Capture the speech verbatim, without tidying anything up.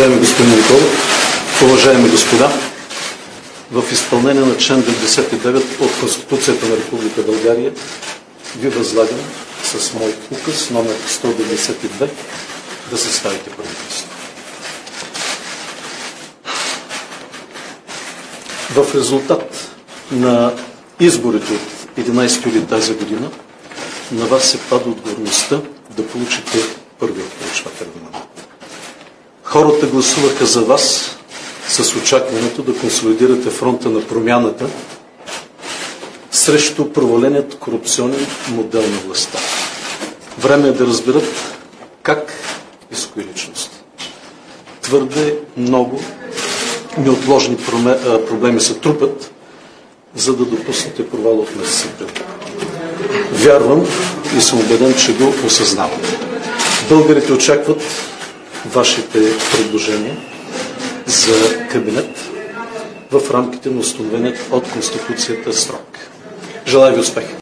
Уважаеми господин Николов, уважаеми господа, в изпълнение на член деветдесет и девет от Конституцията на Република България ви възлагам с мой указ номер сто деветдесет и две да съставите правителство. В резултат на изборите от единайсети юли тази година на вас се пада отговорността да получите първият проучвателен мандат. Хората гласуваха за вас с очакването да консолидирате фронта на промяната срещу проваленият корупционен модел на властта. Време е да разберат как и с кои личности. Твърде много неотложни проблеми се трупат, за да допуснете провал от месец април. Вярвам и съм убеден, че го осъзнавате. Българите очакват вашите предложения за кабинет в рамките на установеният от Конституцията срок. Желая ви успех!